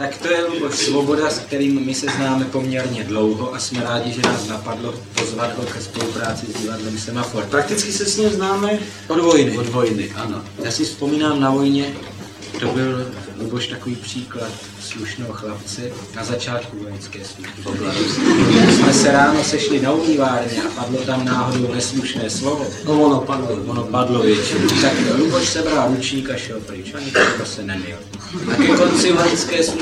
Tak to je Luboš Svoboda, s kterým my se známe poměrně dlouho a jsme rádi, že nás napadlo pozvat ho ke spolupráci s divadlem Semafor. Prakticky se s ním známe od vojny. Od vojny, ano. Já si vzpomínám na vojně, to byl Luboš takový příklad slušného chlapce na začátku vojenské služby. Jsme se ráno sešli na umývárně a padlo tam náhodou neslušné slovo. No, ono padlo většinou. Tak Luboš sebral ručník a šel pryč a nikdo se neměl. A ke konci vojenské služby